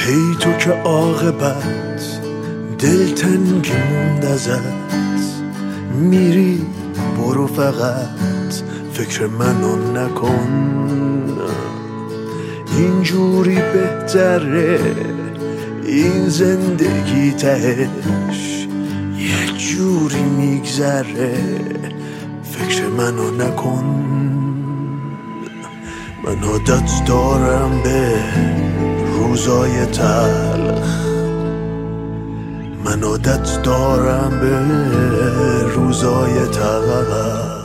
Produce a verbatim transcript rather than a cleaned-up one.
هی تو که عاقبت دلتنگی موند ازت، میری برو فقط فکر منو نکن، اینجوری بهتره این زندگی تهش یه جوری میگذره فکر منو نکن. من عادت دارم به روزای تلخ، من عادت دارم به روزای تلخ،